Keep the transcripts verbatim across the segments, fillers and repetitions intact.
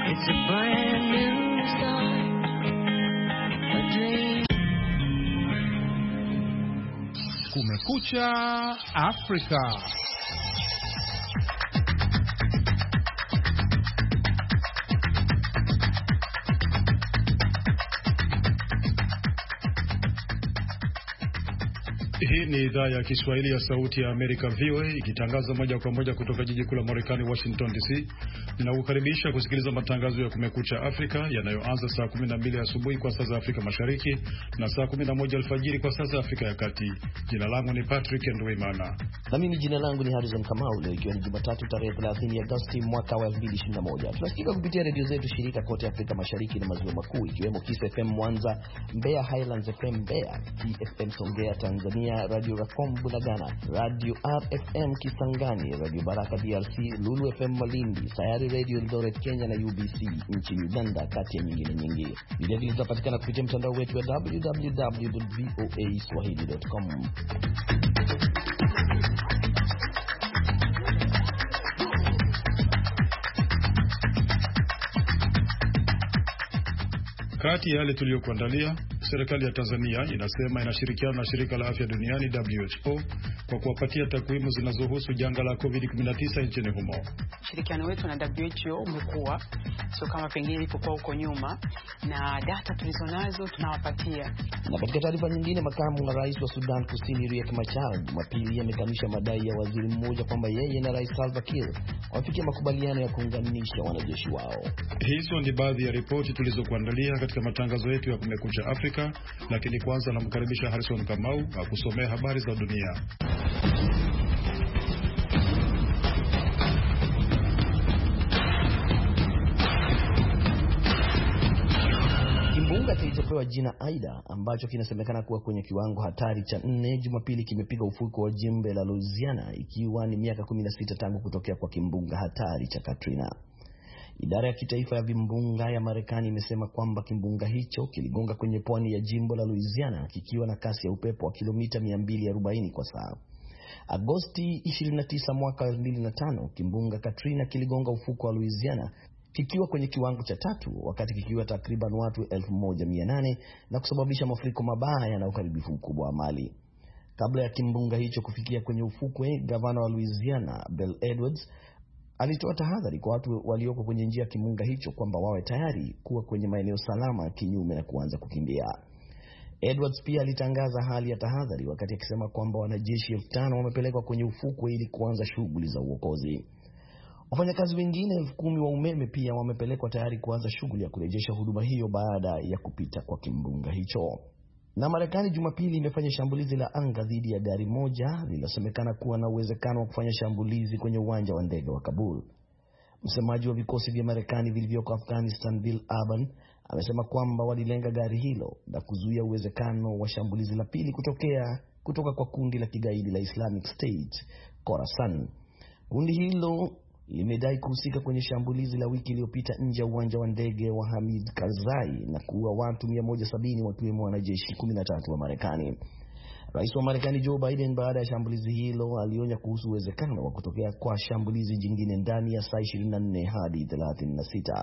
It's a brand new start, a dream. Kumekucha Afrika. Hii ni idhaa ya Kiswahili ya Sauti ya Amerika V O A ikitangaza moja kwa moja kutoka jiji kuu la Marekani Washington D C. Ninakukaribisha kusikiliza matangazo ya Kumekucha Afrika yanayoanza saa kumi na mbili asubuhi kwa saa za Afrika Mashariki na saa kumi na moja alfajiri kwa saa za Afrika ya Kati. Jina langu ni Patrick Ndwimana. Na mimi jina langu ni Harrison Kamau. Leo ikiwa ni Jumatatu tarehe thelathini Agosti mwaka wa elfu mbili ishirini na moja. Tunasikika kupitia redio zetu shirika kote Afrika Mashariki na Maziwa Makuu ikiwemo Kiss F M Mwanza, Mbeya Highlands F M Mbeya, T F M Songea Tanzania, Radio Racom Bunagana, Radio R F M Kisangani, Radio Baraka D R C, Lulu F M Malindi, Sayari Radio Eldoret Kenya na U B C nchini Uganda kati ya nyingine nyingi. Vile vile tunapatikana kupitia mtandao wetu wa w w w dot voa swahili dot com. Kati ya yale tuliyokuandalia, serikali ya Tanzania inasema inashirikiana na shirika la afya duniani W H O kwa kuwapatia takwimu zinazohusu janga la covid kumi na tisa nchini humo. Shirikiano wetu na W H O umekuwa sio kama pengine ilipokuwa huko nyuma, na data tulizonazo tunawapatia. Na katika taarifa nyingine, makamu wa rais wa Sudan Kusini Riek Machar Jumapili amekanusha madai ya waziri mmoja kwamba yeye na Rais Salva Kiir wafikia makubaliano ya kuunganisha wanajeshi wao. Hizo ni baadhi ya ripoti tulizokuandalia katika matangazo yetu ya Kumekucha Afrika, lakini kwanza namkaribisha Harrison Kamau akusomea habari za dunia. Kimbunga kilichopewa jina Aida ambacho kinasemekana kuwa kwenye kiwango hatari cha nne Jumapili kimepiga ufukwe wa jimbo la Louisiana ikiwa ni miaka kumi na sita tangu kutokea kwa kimbunga hatari cha Katrina. Idara ya kitaifa ya vimbunga ya Marekani imesema kwamba kimbunga hicho kiligonga kwenye pwani ya jimbo la Louisiana kikiwa na kasi ya upepo wa kilomita mia mbili arobaini kwa saa. Agosti ishirini na tisa mwaka elfu mbili na tano, kimbunga Katrina kiligonga ufukwe wa Louisiana kikiwa kwenye kiwango cha tatu wakati kikiwa takriban watu elfu moja mia nane na kusababisha mafuriko mabaya na uharibifu mkubwa wa mali. Kabla ya kimbunga hicho kufikia kwenye ufukwe, gavana wa Louisiana Bill Edwards alitoa tahadhari kwa watu walioko kwenye njia ya kimbunga hicho kwamba wawe tayari kuwa kwenye maeneo salama kinyume na kuanza kukimbia. Edwards pia alitangaza hali ya tahadhari wakati akisema kwamba wanajeshi elfu tano wamepelekwa kwenye ufukwe ili kuanza shughuli za uokozi. Wafanyakazi wengine elfu kumi wa umeme pia wamepelekwa tayari kuanza shughuli ya kurejesha huduma hiyo baada ya kupita kwa kimbunga hicho. Na Marekani Jumapili imefanya shambulizi la anga dhidi ya gari moja lililosemekana kuwa na uwezekano wa kufanya shambulizi kwenye uwanja wa ndege wa Kabul. Msemaji wa vikosi vya Marekani vilivyoko Afghanistan Bill Urban amesema kwamba walilenga gari hilo na kuzuia uwezekano wa shambulizi la pili kutokea kutoka kwa kundi la kigaidi la Islamic State Khorasan. Kundi hilo limedai kuhusika kwenye shambulizi la wiki iliyopita nje ya uwanja wa ndege wa Hamid Karzai na kuua watu mia moja sabini wakiwemo wanajeshi kumi na tatu wa Marekani. Rais wa Marekani Joe Biden baada ya shambulizi hilo alionya kuhusu uwezekano wa kutokea kwa shambulizi jingine ndani ya saa ishirini na nne hadi thelathini na sita.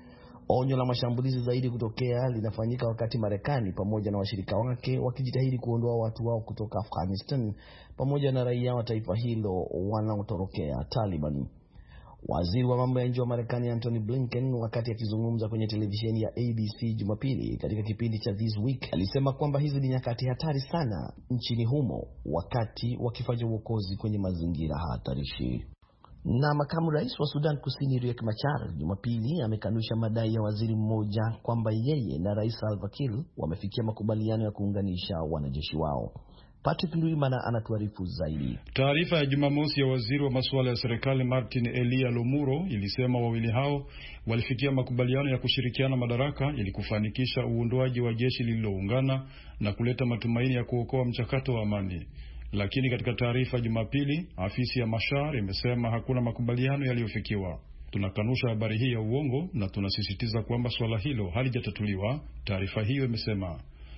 Onyo la mashambulizi zaidi kutokea linafanyika wakati Marekani pamoja na washirika wake wakijitahidi kuondoa watu wao kutoka Afghanistan pamoja na raia wa taifa hilo wanaotorokea Taliban. Waziri wa mambo ya nje wa Marekani Antony Blinken wakati akizungumza kwenye televisheni ya A B C Jumapili katika kipindi cha This Week alisema kwamba hizi ni nyakati hatari sana nchini humo wakati wakifanya uokozi kwenye mazingira hatarishi. Na makamu rais wa Sudan Kusini Riek Machar Jumapili amekanusha madai ya waziri mmoja kwamba yeye na Rais Salva Kiir wamefikia makubaliano ya kuunganisha wanajeshi wao. Patrick Ndwimana anatuarifu zaidi. Taarifa ya Jumamosi ya waziri wa masuala ya serikali Martin Elia Lomuro ilisema wawili hao walifikia makubaliano ya kushirikiana madaraka ili kufanikisha uundwaji wa jeshi lililoungana na kuleta matumaini ya kuokoa mchakato wa amani. Lakini katika taarifa Jumapili, afisi ya Machar imesema hakuna makubaliano yaliyofikiwa. Tunakanusha habari hii ya uongo na tunasisitiza kwamba swala hilo halijatatuliwa, taarifa hiyo imesema.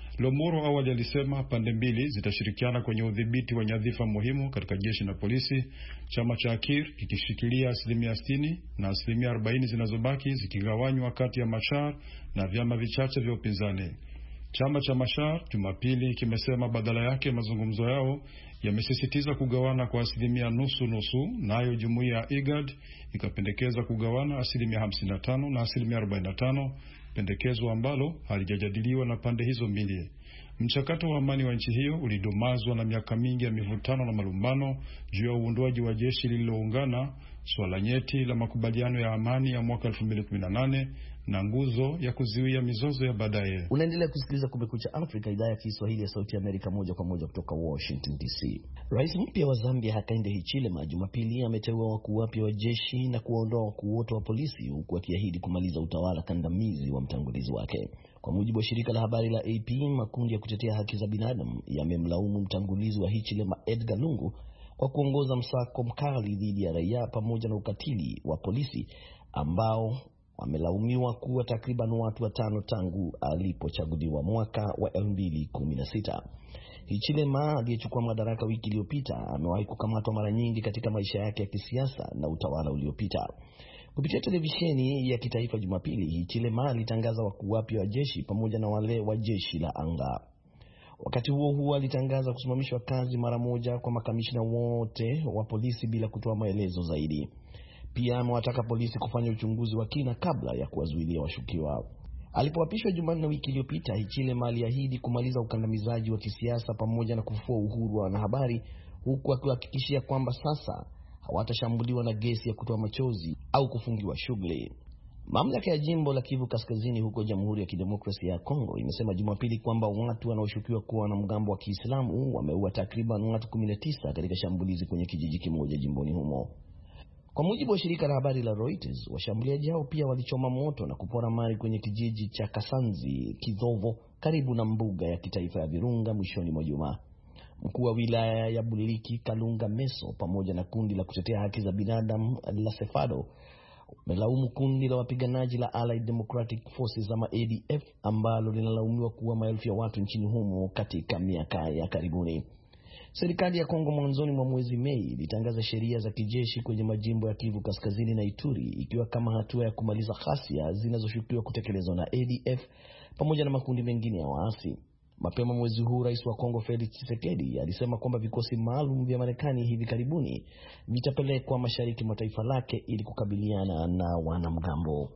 Lomuro awali alisema pande mbili zitashirikiana kwenye udhibiti wa nyadhifa muhimu katika jeshi na polisi, chama cha Akir kikishikilia asilimia sitini na asilimia arobaini zinazobaki zikigawanywa kati ya Machar na vyama vichache vya upinzani. Chama cha Machar Jumapili kimesema badala yake mazungumzo yao yamesisitiza kugawana kwa asilimia nusu nusu, nayo jumuiya ya IGAD ikapendekeza kugawana asilimia hamsini na tano na asilimia arobaini na tano, pendekezo ambalo halijajadiliwa na pande hizo mbili. Mchakato wa amani wa nchi hiyo ulidumazwa na miaka mingi ya mivutano na malumbano juu ya uundwaji wa jeshi lililoungana, swala nyeti la makubaliano ya amani ya mwaka elfu mbili kumi na nane na nguzo ya kuzuia mizozo ya baadaye. Unaendelea kusikiliza Kumekucha Afrika, idhaa ya Kiswahili ya Sauti ya Amerika, moja kwa moja kutoka Washington D C. Rais mpya wa Zambia Hakainde Hichilema Jumapili ameteua wakuu wapya wa jeshi na kuondoa wakuu wote wa polisi, huku akiahidi kumaliza utawala kandamizi wa mtangulizi wake. Kwa mujibu wa shirika la habari la A P, makundi ya kutetea haki za binadamu yamemlaumu mtangulizi wa Hichilema Edgar Lungu kwa kuongoza msako mkali dhidi ya raia pamoja na ukatili wa polisi ambao wamelaumiwa kuwa takriban watu watano tangu alipochaguliwa mwaka wa elfu mbili kumi na sita. Hichilema aliyechukua madaraka wiki iliyopita amewahi kukamatwa mara nyingi katika maisha yake ya kisiasa na utawala uliopita. Kupitia televisheni ya kitaifa Jumapili, Hichilema alitangaza wakuu wapya wa jeshi pamoja na wale wa jeshi la anga. Wakati huo huo alitangaza kusimamishwa kazi mara moja kwa makamishna wote wa polisi bila kutoa maelezo zaidi. Pia amewataka polisi kufanya uchunguzi wa kina kabla ya kuwazuilia washukiwa. Alipoapishwa Jumanne wiki iliyopita, Hichilema aliahidi kumaliza ukandamizaji wa kisiasa pamoja na kufufua uhuru wa wanahabari, huku akihakikishia kwamba sasa hawatashambuliwa na gesi ya kutoa machozi au kufungiwa shughuli. Mamlaka ya jimbo la Kivu Kaskazini huko Jamhuri ya Kidemokrasia ya Kongo imesema Jumapili kwamba watu wanaoshukiwa kuwa wanamgambo wa Kiislamu wameua takriban watu kumi na tisa katika shambulizi kwenye kijiji kimoja jimboni humo. Kwa mujibu wa shirika la habari la Reuters, washambuliaji hao pia walichoma moto na kupora mali kwenye kijiji cha Kasanzi Kidhovo karibu na mbuga ya kitaifa ya Virunga mwishoni mwa Jumaa. Mkuu wa wilaya ya Buliki Kalunga Meso pamoja na kundi la kutetea haki za binadamu la Sefado wamelaumu kundi la wapiganaji la Allied Democratic Forces ama A D F ambalo linalaumiwa kuwa maelfu ya watu nchini humo katika miaka ya karibuni. Serikali ya Kongo mwanzoni mwa mwezi Mei ilitangaza sheria za kijeshi kwenye majimbo ya Kivu Kaskazini na Ituri, ikiwa kama hatua ya kumaliza ghasia zinazoshukiwa kutekelezwa na A D F pamoja na makundi mengine ya waasi. Mapema mwezi huu Rais wa Kongo Felix Tshisekedi alisema kwamba vikosi maalum vya Marekani hivi karibuni vitapelekwa mashariki mwa taifa lake ili kukabiliana na wanamgambo.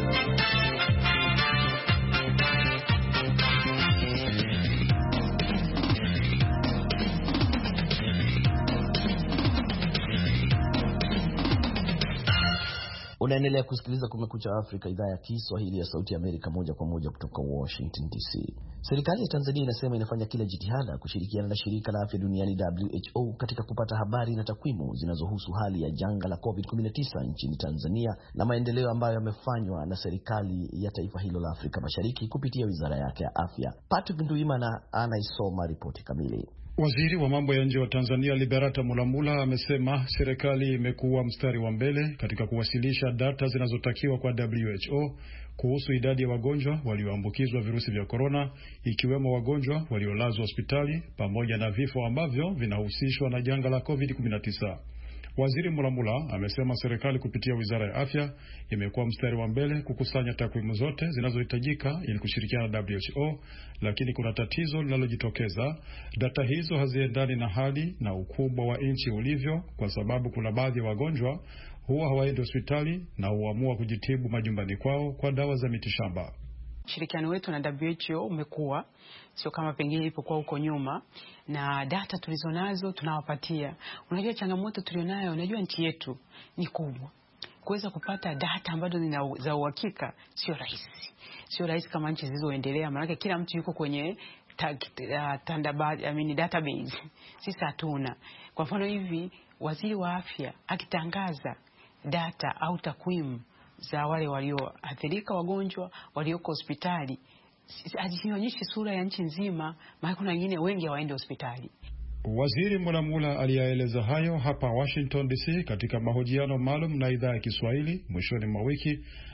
Unaendelea kusikiliza Kumekucha Afrika, idhaa ya Kiswahili ya Sauti ya Amerika, moja kwa moja kutoka Washington D C. Serikali ya Tanzania inasema inafanya kila jitihada kushirikiana na shirika la afya duniani W H O katika kupata habari na takwimu zinazohusu hali ya janga la covid kumi na tisa nchini Tanzania na maendeleo ambayo yamefanywa na serikali ya taifa hilo la Afrika Mashariki kupitia wizara yake ya afya. Patrick Nduimana anaisoma ripoti kamili. Waziri wa mambo ya nje wa Tanzania Liberata Mulamula amesema serikali imekuwa mstari wa mbele katika kuwasilisha data zinazotakiwa kwa W H O kuhusu idadi ya wagonjwa walioambukizwa virusi vya korona, ikiwemo wagonjwa waliolazwa hospitali pamoja na vifo ambavyo vinahusishwa na janga la covid kumi na tisa. Waziri Mulamula amesema serikali kupitia wizara ya afya imekuwa mstari wa mbele kukusanya takwimu zote zinazohitajika ili kushirikiana na W H O, lakini kuna tatizo linalojitokeza. Data hizo haziendani na hali na ukubwa wa nchi ulivyo, kwa sababu kuna baadhi ya wagonjwa huwa hawaendi hospitali na huamua kujitibu majumbani kwao kwa dawa za mitishamba. Shirikiano wetu na W H O umekuwa sio kama pengine ilipokuwa huko nyuma, na data tulizonazo tunawapatia. Unajua changamoto tulionayo, unajua nchi yetu ni kubwa. Kuweza kupata data ambazo ni za uhakika sio rahisi. Sio rahisi kama nchi zilizoendelea, maana kila mtu yuko kwenye tandabad, I mean database. Sisi hatuna. Kwa mfano hivi waziri wa afya akitangaza data au takwimu za wale walioathirika, wagonjwa walioko hospitali, haionyeshi sura ya nchi nzima, maana kuna wengine wengi hawaendi hospitali. Waziri Mulamula aliyaeleza hayo hapa Washington D C katika mahojiano maalum na idhaa ya Kiswahili mwishoni mwa wiki,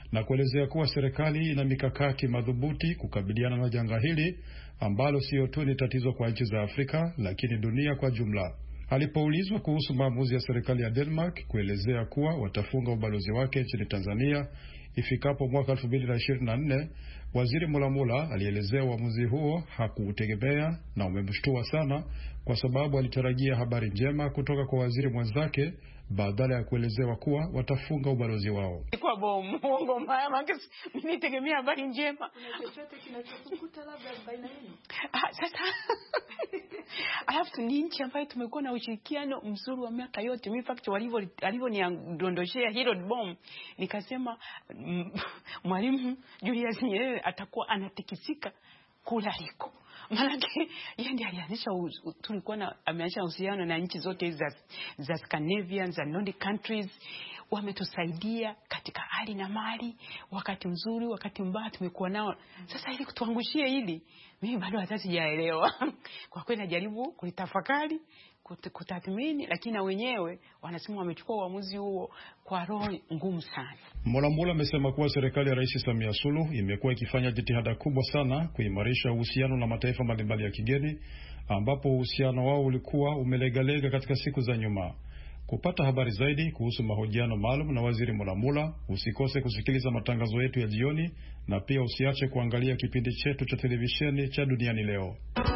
na kuelezea kuwa serikali ina mikakati madhubuti kukabiliana na janga hili ambalo sio tu ni tatizo kwa nchi za Afrika lakini dunia kwa jumla. Alipoulizwa kuhusu maamuzi ya serikali ya Denmark kuelezea kuwa watafunga ubalozi wake nchini Tanzania ifikapo mwaka elfu mbili na ishirini na nne, Waziri Mulamula alielezea uamuzi huo hakuutegemea na umemshtua sana kwa sababu alitarajia habari njema kutoka kwa waziri mwenzake badala ya kuelezewa kuwa watafunga ubalozi wao. Kwa bomu, uongo mbaya, mimi nitegemea habari njema. Kuna chochote kinachokukuta labda baina yenu? Ah, sasa. Alafu ni nchi ambayo tumekuwa na ushirikiano mzuri wa miaka yote. Mimi fact walivyo alivyoniondosha hilo bomu, nikasema Mwalimu Julius Nyerere atakuwa anatikisika kula liko. Maanake yeye ndiye alianzisha, tulikuwa na ameanzisha uhusiano na nchi zote za za Scandinavian, za Nordic countries. Wametusaidia katika hali na mali, wakati mzuri, wakati mbaya tumekuwa nao. Sasa ili kutuangushia hili, mimi bado hata sijaelewa. Kwa kweli najaribu kulitafakari, kutathmini, lakini na wenyewe wanasema wamechukua uamuzi huo kwa roho ngumu sana. Mulamula amesema kuwa serikali ya Rais Samia Suluhu imekuwa ikifanya jitihada kubwa sana kuimarisha uhusiano na mataifa mbalimbali ya kigeni ambapo uhusiano wao ulikuwa umelegalega katika siku za nyuma. Kupata habari zaidi kuhusu mahojiano maalum na Waziri Mulamula, usikose kusikiliza matangazo yetu ya jioni na pia usiache kuangalia kipindi chetu cha televisheni cha Duniani Leo.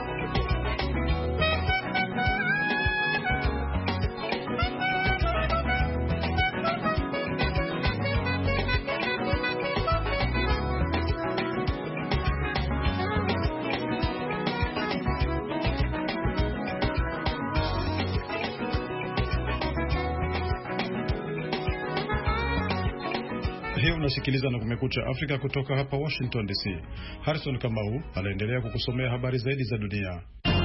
Hii unasikiliza na Kumekucha Afrika kutoka hapa Washington D C. Harrison Kamau anaendelea kukusomea habari zaidi za dunia.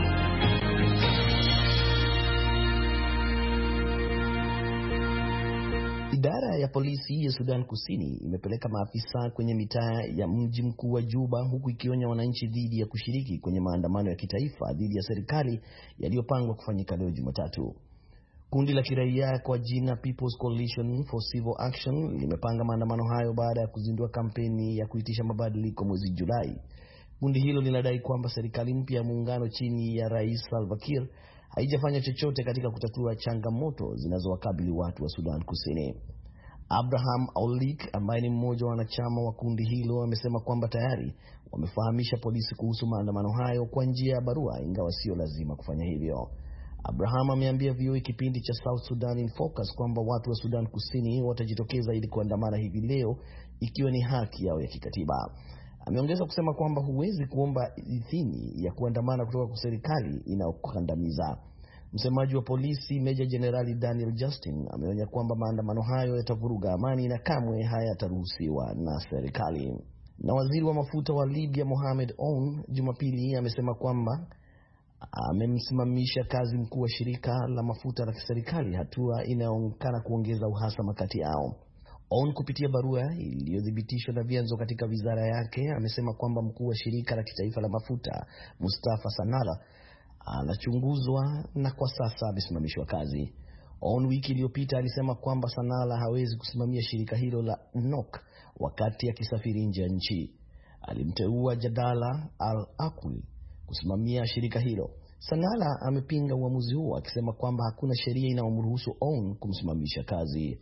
Idara ya polisi ya Sudan Kusini imepeleka maafisa kwenye mitaa ya mji mkuu wa Juba huku ikionya wananchi dhidi ya kushiriki kwenye maandamano ya kitaifa dhidi ya serikali yaliyopangwa kufanyika leo Jumatatu. Kundi la kiraia kwa jina People's Coalition for Civil Action limepanga maandamano hayo baada ya kuzindua kampeni ya kuitisha mabadiliko mwezi Julai. Kundi hilo linadai kwamba serikali mpya ya muungano chini ya Rais Salva Kiir haijafanya chochote katika kutatua changamoto zinazowakabili watu wa Sudan Kusini. Abraham Aulik ambaye ni mmoja wa wanachama wa kundi hilo amesema kwamba tayari wamefahamisha polisi kuhusu maandamano hayo kwa njia ya barua, ingawa sio lazima kufanya hivyo. Abraham ameambia V O A kipindi cha South Sudan in Focus kwamba watu wa Sudan Kusini watajitokeza ili kuandamana hivi leo ikiwa ni haki yao ya kikatiba. Ameongeza kusema kwamba huwezi kuomba idhini ya kuandamana kutoka kwa serikali inayokandamiza. Msemaji wa polisi Meja Jenerali Daniel Justin ameonya kwamba maandamano hayo yatavuruga amani na kamwe hayataruhusiwa na serikali. Na waziri wa mafuta wa Libya Mohamed Oun Jumapili amesema kwamba amemsimamisha kazi mkuu wa shirika la mafuta la kiserikali, hatua inayoonekana kuongeza uhasama kati yao. On kupitia barua iliyothibitishwa na vyanzo katika wizara yake amesema kwamba mkuu wa shirika la kitaifa la mafuta Mustafa Sanala anachunguzwa na kwa sasa amesimamishwa kazi. On wiki iliyopita alisema kwamba Sanala hawezi kusimamia shirika hilo la N O C wakati akisafiri nje ya nchi. Alimteua Jadala Al-Aqwi kusimamia shirika hilo. Sanala amepinga uamuzi huo akisema kwamba hakuna sheria inayomruhusu On kumsimamisha kazi.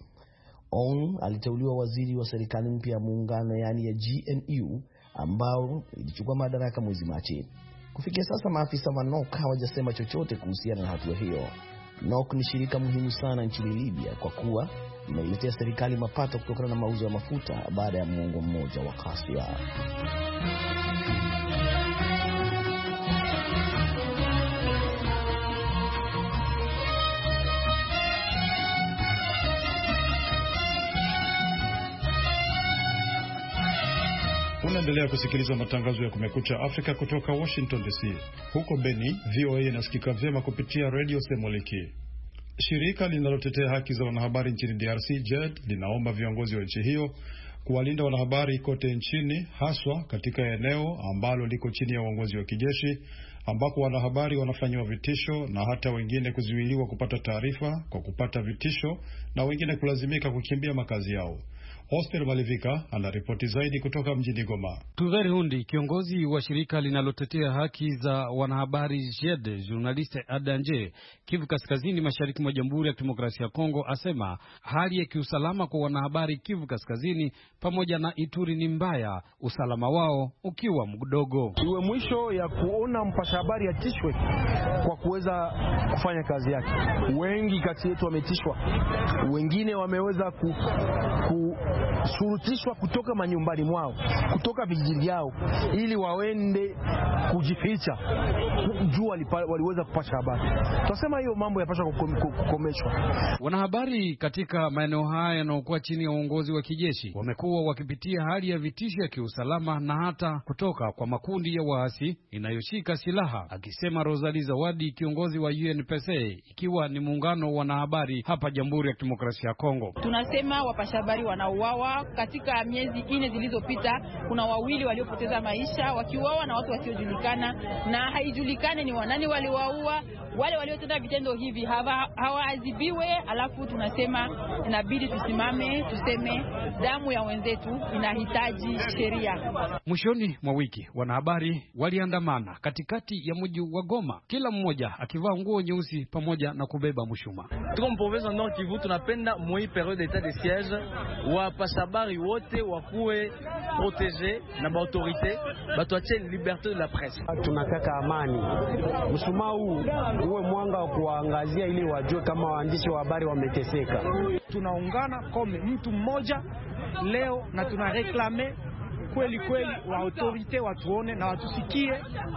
On aliteuliwa waziri wa serikali mpya ya muungano yani ya G N U ambao ilichukua madaraka mwezi Machi. Kufikia sasa maafisa wa N O C hawajasema chochote kuhusiana na hatua hiyo. N O C ni shirika muhimu sana nchini Libya kwa kuwa inailetea serikali mapato kutokana na mauzo ya mafuta baada ya muongo mmoja wa ghasia. Unaendelea kusikiliza matangazo ya Kumekucha Afrika kutoka Washington D C. Huko Beni, V O A inasikika vyema kupitia Radio Semoliki. Shirika linalotetea haki za wanahabari nchini D R C, J E D, linaomba viongozi wa nchi hiyo kuwalinda wanahabari kote nchini, haswa katika eneo ambalo liko chini ya uongozi wa kijeshi, ambapo wanahabari wanafanywa vitisho na hata wengine kuzuiliwa kupata taarifa kwa kupata vitisho na wengine kulazimika kukimbia makazi yao. Oster Malivika anaripoti zaidi kutoka mjini Goma. Tuveri Hundi, kiongozi wa shirika linalotetea haki za wanahabari J E D, Journaliste Adanje, Kivu Kaskazini, mashariki mwa Jamhuri ya Kidemokrasia ya Kongo, asema hali ya kiusalama kwa wanahabari Kivu Kaskazini pamoja na Ituri ni mbaya, usalama wao ukiwa mdogo. Iwe mwisho ya kuona mpasha habari atishwe kwa kuweza kufanya kazi yake. Wengi kati yetu wametishwa, wengine wameweza ku, kushurutishwa kutoka manyumbani mwao, kutoka vijiji vyao ili waende kujificha juu waliweza kupasha habari. Tunasema hiyo mambo yapaswa kukomeshwa. Wanahabari katika maeneo haya yanayokuwa chini ya uongozi wa kijeshi wamekuwa wakipitia hali ya vitisho ya kiusalama na hata kutoka kwa makundi ya waasi inayoshika silaha, akisema Rosalie Zawadi, kiongozi wa U N P C, ikiwa ni muungano wa wanahabari hapa Jamhuri ya Kidemokrasia ya Kongo. Tunasema wapasha habari wanauawa. Katika miezi ine zilizopita kuna wawili waliopoteza maisha wakiuawa na watu wasiojulikana, na haijulikane ni wanani waliwaua. Wale waliotenda vitendo hivi hawaadhibiwe. Alafu tunasema inabidi tusimame tuseme damu ya wenzetu inahitaji sheria. Mwishoni mwa wiki wanahabari waliandamana katikati ya mji wa Goma, kila mmoja akivaa nguo nyeusi pamoja na kubeba mshuma. Tuko mprovince Nord Kivu, tunapenda moi periode d'état de siège wa pasabari wote wakuwe protégé na ba autorité batuachie liberté de la presse. Tunataka amani. Mshumaa huu uwe mwanga wa kuangazia ili wajue kama waandishi wa habari wameteseka. Tunaungana kama mtu mmoja leo na tunareklame kweli kweli wa autorite watuone na watusikie,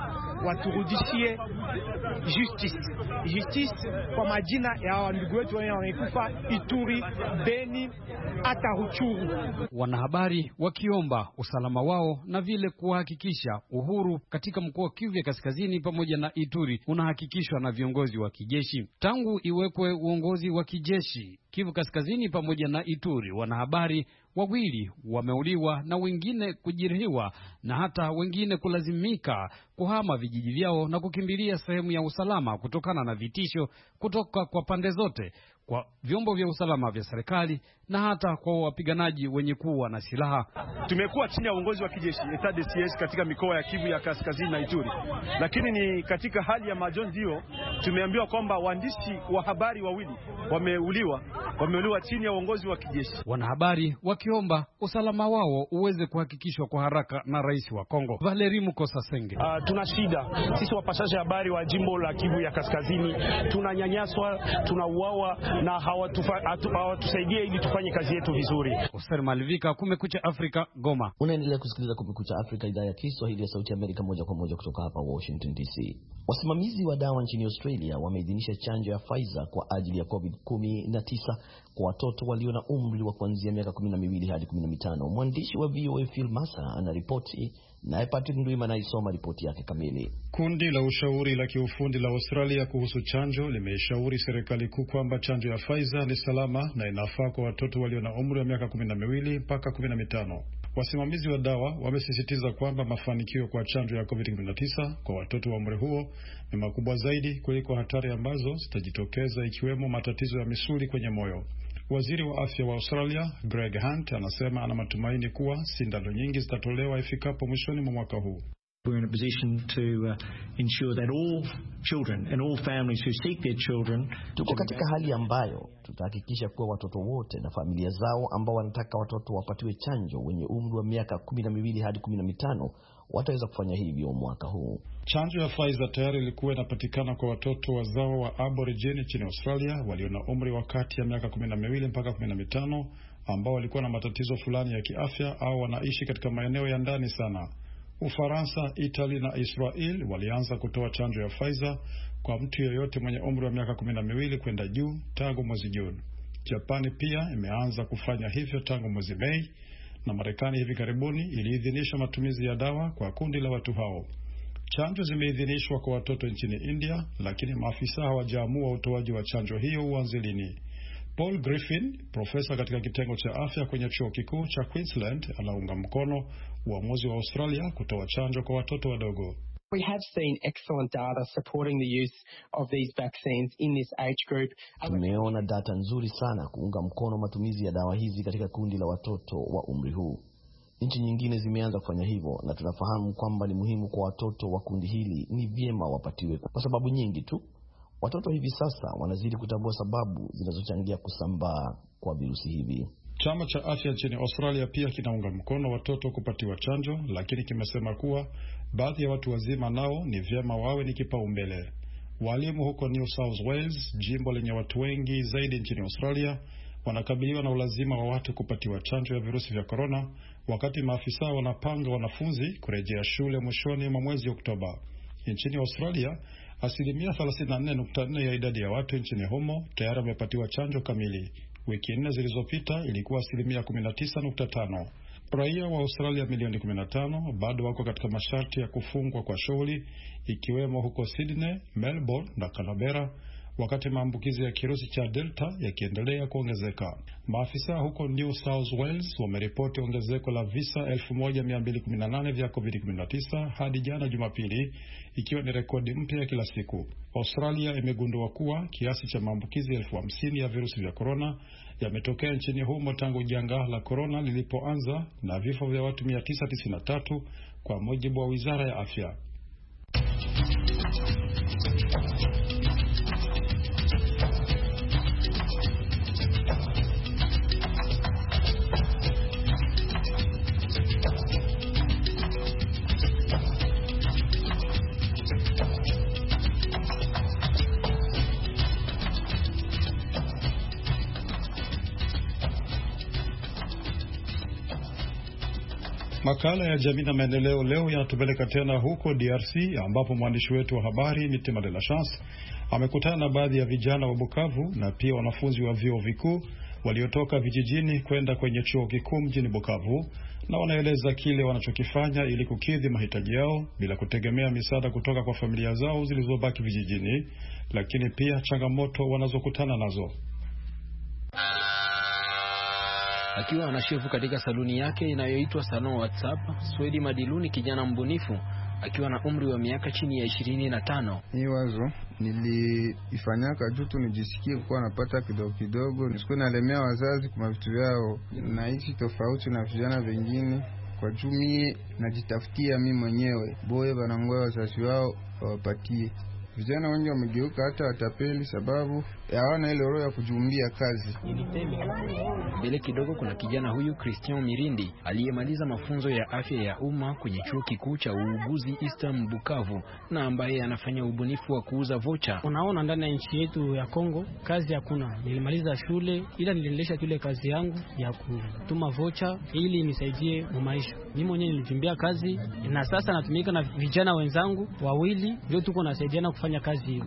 waturudishie justice. Justice kwa majina ya ndugu wetu wamekufa Ituri, Beni, hata Ruchuru. Wanahabari wakiomba usalama wao na vile kuhakikisha uhuru katika mkoa wa Kivu Kaskazini pamoja na Ituri unahakikishwa na viongozi wa kijeshi. Tangu iwekwe uongozi wa kijeshi Kivu Kaskazini pamoja na Ituri, wanahabari wawili wameuliwa na wengine kujeruhiwa na hata wengine kulazimika kuhama vijiji vyao na kukimbilia sehemu ya usalama kutokana na vitisho kutoka kwa pande zote, kwa vyombo vya usalama vya serikali na hata kwa wapiganaji wenye kuwa na silaha. Tumekuwa chini ya uongozi wa kijeshi etat de siege katika mikoa ya Kivu ya Kaskazini na Ituri, lakini ni katika hali ya majonzi hiyo tumeambiwa kwamba waandishi wa habari wawili wameuliwa, wameuliwa chini ya uongozi wa kijeshi. Wanahabari wakiomba usalama wao uweze kuhakikishwa kwa haraka na rais wa Kongo Valeri Mukosa Senge. Uh, tuna shida sisi wapashaji habari wa jimbo la Kivu ya Kaskazini, tunanyanyaswa, tunauawa na hawatusaidie ili tufanye kazi yetu vizuri. Oster Malivika, Kumekucha Afrika, Goma. Unaendelea kusikiliza Kumekucha Afrika, idhaa ya Kiswahili ya Sauti ya Amerika, moja kwa moja kutoka hapa Washington D C. Wasimamizi wa dawa nchini Australia wameidhinisha chanjo ya Pfizer kwa ajili ya covid kumi na tisa kwa watoto walio na umri wa kuanzia miaka kumi na miwili hadi kumi na mitano. Mwandishi wa V O A Phil Massa anaripoti, naye Patrick Ndwima anaisoma ripoti yake kamili. Kundi la ushauri la kiufundi la Australia kuhusu chanjo limeshauri serikali kuu kwamba chanjo ya Pfizer ni salama na inafaa kwa watoto walio na umri wa miaka kumi na miwili mpaka kumi na mitano. Wasimamizi wa dawa wamesisitiza kwamba mafanikio kwa chanjo ya covid kumi na tisa kwa watoto wa umri huo ni makubwa zaidi kuliko hatari ambazo zitajitokeza, ikiwemo matatizo ya misuli kwenye moyo. Waziri wa afya wa Australia Greg Hunt anasema ana matumaini kuwa sindano nyingi zitatolewa ifikapo mwishoni mwa mwaka huu. We're in a position to uh, ensure that all children and all families who seek their children. Tuko katika hali ambayo tutahakikisha kuwa watoto wote na familia zao ambao wanataka watoto wapatiwe chanjo wenye umri wa miaka kumi na miwili hadi kumi na mitano wataweza kufanya hivyo mwaka huu. Chanjo ya Pfizer tayari ilikuwa inapatikana kwa watoto wazao wa Aborigine nchini Australia walio na umri wa kati ya miaka kumi na miwili mpaka kumi na mitano ambao walikuwa na matatizo fulani ya kiafya au wanaishi katika maeneo ya ndani sana. Ufaransa, Italy na Israel walianza kutoa chanjo ya Pfizer kwa mtu yeyote mwenye umri wa miaka kumi na miwili kwenda juu tangu mwezi Juni. Japani pia imeanza kufanya hivyo tangu mwezi Mei, na Marekani hivi karibuni iliidhinisha matumizi ya dawa kwa kundi la watu hao. Chanjo zimeidhinishwa kwa watoto nchini India, lakini maafisa hawajaamua utoaji wa chanjo hiyo uanze lini. Paul Griffin, profesa katika kitengo cha afya kwenye chuo kikuu cha Queensland, anaunga mkono uamuzi wa Australia kutoa chanjo kwa watoto wadogo. We have seen excellent data supporting the use of these vaccines in this age group. Tumeona data nzuri sana kuunga mkono matumizi ya dawa hizi katika kundi la watoto wa umri huu. Nchi nyingine zimeanza kufanya hivyo na tunafahamu kwamba ni muhimu kwa watoto wa kundi hili, ni vyema wapatiwe kwa sababu nyingi tu. Watoto hivi sasa wanazidi kutambua sababu zinazochangia kusambaa kwa virusi hivi. Chama cha afya nchini Australia pia kinaunga mkono watoto kupatiwa chanjo, lakini kimesema kuwa baadhi ya watu wazima nao ni vyema wawe ni kipaumbele. Walimu huko New South Wales, jimbo lenye watu wengi zaidi nchini Australia, wanakabiliwa na ulazima wa watu kupatiwa chanjo ya virusi vya corona, wakati maafisa wanapanga wanafunzi kurejea shule mwishoni mwa mwezi Oktoba. Nchini Australia, asilimia thelathini na nne nukta nne ya idadi ya watu nchini humo tayari wamepatiwa chanjo kamili. Wiki nne zilizopita ilikuwa asilimia kumi na tisa nukta tano. Raia wa Australia milioni kumi na tano bado wako katika masharti ya kufungwa kwa shughuli, ikiwemo huko Sydney, Melbourne na Canberra, wakati maambukizi ya kirusi cha Delta yakiendelea kuongezeka. Maafisa huko New South Wales wameripoti ongezeko la visa elfu moja mia mbili kumi na nane vya covid kumi na tisa hadi jana Jumapili, ikiwa ni rekodi mpya kila siku. Australia imegundua kuwa kiasi cha maambukizi elfu hamsini ya virusi vya corona yametokea nchini humo tangu janga la corona lilipoanza, na vifo vya watu mia tisa tisini na tatu kwa mujibu wa Wizara ya Afya. Makala ya jamii na maendeleo leo yanatupeleka tena huko D R C, ambapo mwandishi wetu wa habari Mitima de la Chance amekutana na baadhi ya vijana wa Bukavu na pia wanafunzi wa vyuo vikuu waliotoka vijijini kwenda kwenye chuo kikuu mjini Bukavu, na wanaeleza kile wanachokifanya ili kukidhi mahitaji yao bila kutegemea misaada kutoka kwa familia zao zilizobaki vijijini, lakini pia changamoto wanazokutana nazo. Akiwa anashefu katika saluni yake inayoitwa Salon WhatsApp, Swedi Madiluni, kijana mbunifu akiwa na umri wa miaka chini ya ishirini na tano. Hii wazo niliifanyaka juu tu nijisikie kuwa napata kidogo kidogo, nisikuwe nalemea wazazi kwa vitu vyao, na hizi tofauti na vijana wengine. Kwa juu mie najitafutia mimi mwenyewe, boye banangoa wazazi wao wawapatie. Vijana wengi wamegeuka hata watapeli sababu hawana ile roho ya kujumbia kazi. Mbele kidogo kuna kijana huyu Christian Mirindi aliyemaliza mafunzo ya afya ya umma kwenye chuo kikuu cha uuguzi Eastern Bukavu, na ambaye anafanya ubunifu wa kuuza vocha. Unaona, ndani ya nchi yetu ya Kongo kazi hakuna. Nilimaliza shule ila niliendelesha tule kazi yangu ya kutuma vocha ili nisaidie mu maisha. Mimi mwenyewe nilijimbia kazi na sasa natumika na vijana wenzangu wawili, ndio tuko nasaidiana kufanya kazi hiyo.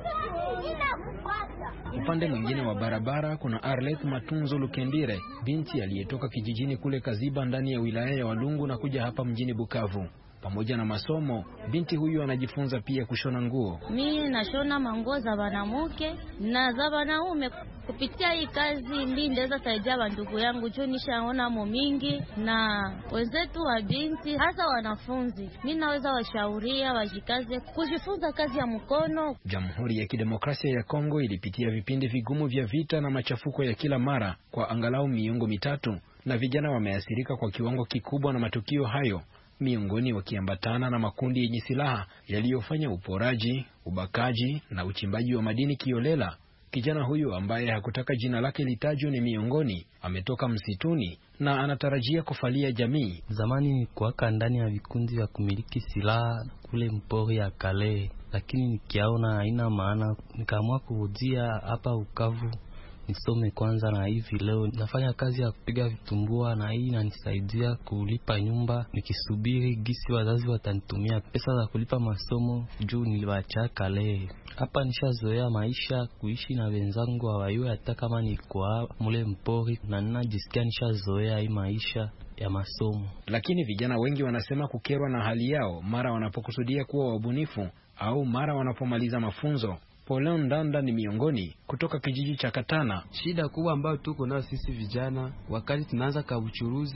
Upande mwingine wa barabara kuna Arlet Matunzo Lukendire, binti aliyetoka kijijini kule Kaziba ndani ya wilaya ya Walungu na kuja hapa mjini Bukavu. Pamoja na masomo, binti huyu anajifunza pia kushona nguo. Mimi nashona manguo za wanawake na za wanaume. Kupitia hii kazi mimi ndaweza saidia wandugu yangu juu nishaona mo mingi na wenzetu wa binti, hasa wanafunzi. Mimi naweza washauria wajikaze kujifunza kazi ya mkono. Jamhuri ya Kidemokrasia ya Kongo ilipitia vipindi vigumu vya vita na machafuko ya kila mara kwa angalau miongo mitatu, na vijana wameathirika kwa kiwango kikubwa na matukio hayo, miongoni wakiambatana na makundi yenye silaha yaliyofanya uporaji, ubakaji na uchimbaji wa madini kiolela. Kijana huyu ambaye hakutaka jina lake litajwe ni miongoni, ametoka msituni na anatarajia kufalia jamii. Zamani nilikuwa ndani ya vikundi vya kumiliki silaha kule mpori ya Kale, lakini nikiaona haina maana nikaamua kurudia hapa Bukavu nisome kwanza, na hivi leo nafanya kazi ya kupiga vitumbua, na hii inanisaidia kulipa nyumba nikisubiri gisi wazazi watanitumia pesa za kulipa masomo juu niliwacha Kale. Hapa nishazoea maisha kuishi na wenzangu hawayui hata kama nilikuwa mule mpori, na ninajisikia nishazoea hii maisha ya masomo. Lakini vijana wengi wanasema kukerwa na hali yao mara wanapokusudia kuwa wabunifu au mara wanapomaliza mafunzo. Paulin Ndanda ni miongoni kutoka kijiji cha Katana. Shida kubwa ambayo tuko nayo sisi vijana wakati tunaanza kabuchuruzi,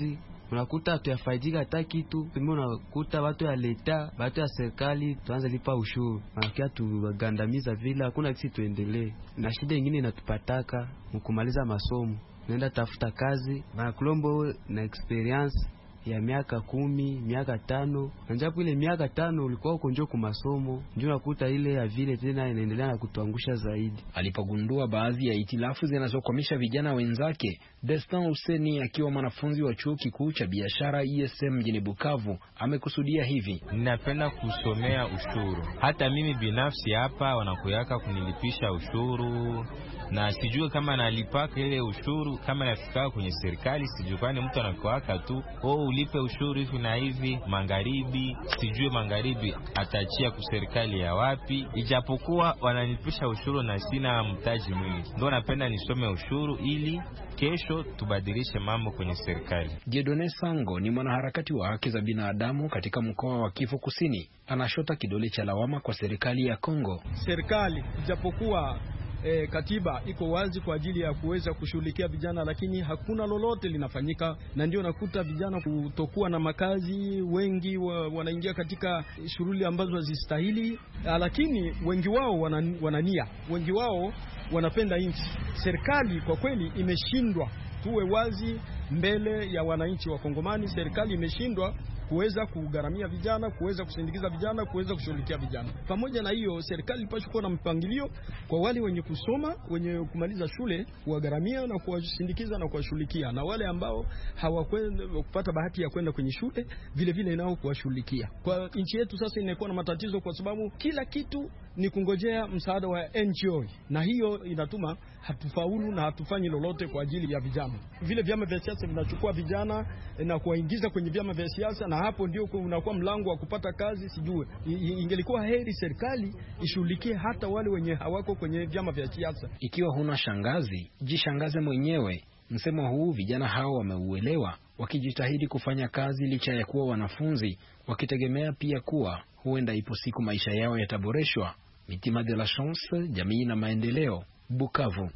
unakuta tuyafaidika hata kitu. Pembe unakuta watu ya leta, watu ya serikali tuanze lipa ushuru, wanakia tugandamiza vile, hakuna kisi tuendelee. Na shida nyingine inatupataka mkumaliza masomo, naenda tafuta kazi na kulombo na experience ya miaka kumi, miaka tano. Njapo ile miaka tano ulikuwa uko njoo kwa masomo, njoo nakuta ile ya vile tena inaendelea na kutuangusha zaidi. Alipogundua baadhi ya itilafu zinazokwamisha vijana wenzake, Destin Huseni akiwa mwanafunzi wa chuo kikuu cha biashara E S M mjini Bukavu amekusudia hivi: ninapenda kusomea ushuru. Hata mimi binafsi hapa wanakuyaka kunilipisha ushuru, na sijui kama nalipaka ile ushuru kama nafika kwenye serikali, sijui kwani mtu anakuaka tu oh ulipe ushuru hivi na hivi magharibi, sijui magharibi atachia ku serikali ya wapi, ijapokuwa wananipisha ushuru na sina mtaji mwingi. Ndio napenda nisome ushuru ili kesho tubadilishe mambo kwenye serikali. Dieudonne Sango ni mwanaharakati wa haki za binadamu katika mkoa wa Kivu Kusini. Anashota kidole cha lawama kwa serikali ya Kongo. Serikali ijapokuwa E, katiba iko wazi kwa ajili ya kuweza kushughulikia vijana, lakini hakuna lolote linafanyika, na ndio nakuta vijana kutokuwa na makazi, wengi wa, wanaingia katika shughuli ambazo hazistahili, lakini wengi wao wanania, wengi wao wanapenda nchi. Serikali kwa kweli imeshindwa, tuwe wazi mbele ya wananchi wa Kongomani, serikali imeshindwa kuweza kugaramia vijana, kuweza kusindikiza vijana, kuweza kushughulikia vijana. Pamoja na hiyo, serikali ipaswe kuwa na mpangilio kwa wale wenye kusoma, wenye kumaliza shule, kuwagaramia na kuwasindikiza na kuwashughulikia, na wale ambao hawakwenda kupata bahati ya kwenda kwenye shule vile vile nao kuwashughulikia. Kwa nchi yetu sasa inakuwa na matatizo kwa sababu kila kitu ni kungojea msaada wa N G O, na hiyo inatuma hatufaulu na hatufanyi lolote kwa ajili ya vijana. Vile vyama vya siasa vinachukua vijana na kuwaingiza kwenye vyama vya siasa, na hapo ndio unakuwa mlango wa kupata kazi. Sijue ingelikuwa heri serikali ishughulikie hata wale wenye hawako kwenye vyama vya siasa. Ikiwa huna shangazi, jishangaze mwenyewe. Msemo huu vijana hao wameuelewa, wakijitahidi kufanya kazi licha ya kuwa wanafunzi, wakitegemea pia kuwa huenda ipo siku maisha yao yataboreshwa. Mitima de la Chance, jamii na maendeleo, Bukavu.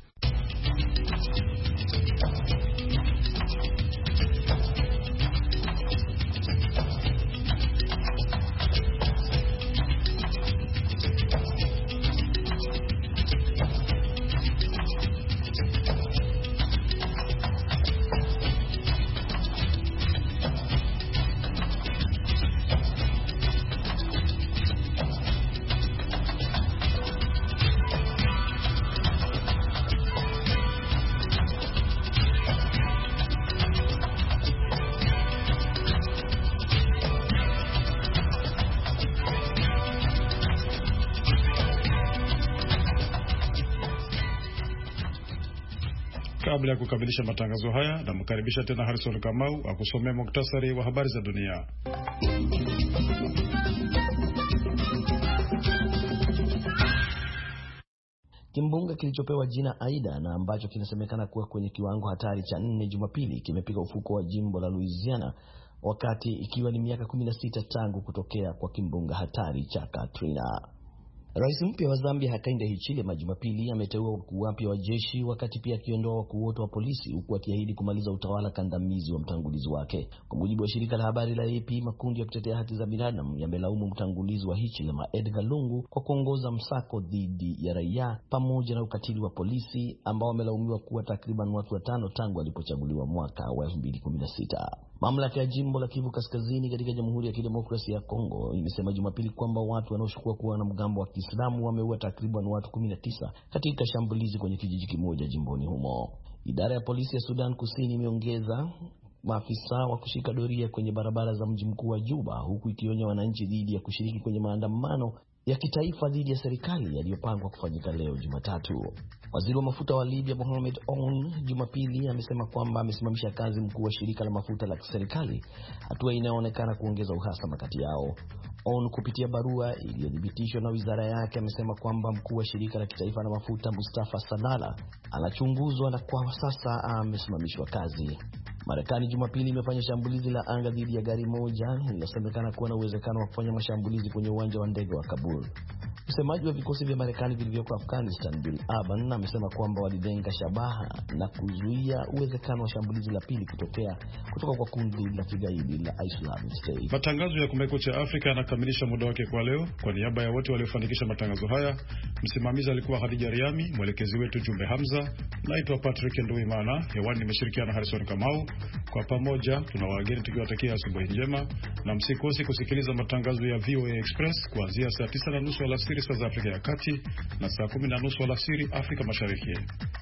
Kabla ya kukamilisha matangazo haya, namkaribisha tena Harrison Kamau akusomea muktasari wa habari za dunia. Kimbunga kilichopewa jina Aida na ambacho kinasemekana kuwa kwenye kiwango hatari cha nne Jumapili kimepiga ufuko wa jimbo la Louisiana, wakati ikiwa ni miaka kumi na sita tangu kutokea kwa kimbunga hatari cha Katrina. Rais mpya wa Zambia Hakainde Hichilema Jumapili ameteua wakuu wapya wa jeshi, wakati pia akiondoa wakuu wote wa polisi, huku akiahidi kumaliza utawala kandamizi wa mtangulizi wake. Kwa mujibu wa shirika la habari la A P, makundi ya kutetea haki za binadamu yamelaumu mtangulizi wa Hichilema Edgar Lungu kwa kuongoza msako dhidi ya raia pamoja na ukatili wa polisi, ambao wamelaumiwa kuwa takriban watu watano tangu alipochaguliwa mwaka wa elfu mbili kumi na sita. Mamlaka ya jimbo la Kivu Kaskazini katika Jamhuri ya Kidemokrasia ya Kongo imesema Jumapili kwamba watu wanaoshukiwa kuwa na mgambo wa Kiislamu wameua takriban watu kumi na tisa katika shambulizi kwenye kijiji kimoja jimboni humo. Idara ya polisi ya Sudan Kusini imeongeza maafisa wa kushika doria kwenye barabara za mji mkuu wa Juba, huku ikionya wananchi dhidi ya kushiriki kwenye maandamano ya kitaifa dhidi ya serikali yaliyopangwa kufanyika leo Jumatatu. Waziri wa mafuta wa Libya Mohamed Oun Jumapili amesema kwamba amesimamisha kazi mkuu wa shirika la mafuta la serikali, hatua inayoonekana kuongeza uhasama kati yao. Oun kupitia barua iliyothibitishwa na wizara yake amesema kwamba mkuu wa shirika la kitaifa la mafuta Mustafa Sanala anachunguzwa na kwa sasa amesimamishwa kazi. Marekani Jumapili imefanya shambulizi la anga dhidi ya gari moja linalosemekana kuwa na uwezekano wa kufanya mashambulizi kwenye uwanja wa ndege wa Kabul. Msemaji wa vikosi vya Marekani vilivyoko Afghanistan, Bill Urban, amesema kwamba walilenga shabaha na kuzuia uwezekano wa shambulizi la pili kutokea kutoka kwa kundi la kigaidi la Islamic State. Matangazo ya Kumekucha Afrika yanakamilisha muda wake kwa leo. Kwa niaba ya wote waliofanikisha matangazo haya, msimamizi alikuwa Khadija Riami, mwelekezi wetu Jumbe Hamza, naitwa Patrick Nduimana. Hewani nimeshirikiana na Harrison Kamau. Kwa pamoja tunawaageni tukiwatakia asubuhi njema, na msikose kusikiliza matangazo ya V O A Express kuanzia saa tisa na nusu alasiri saa za Afrika ya Kati na saa kumi na nusu alasiri Afrika Mashariki.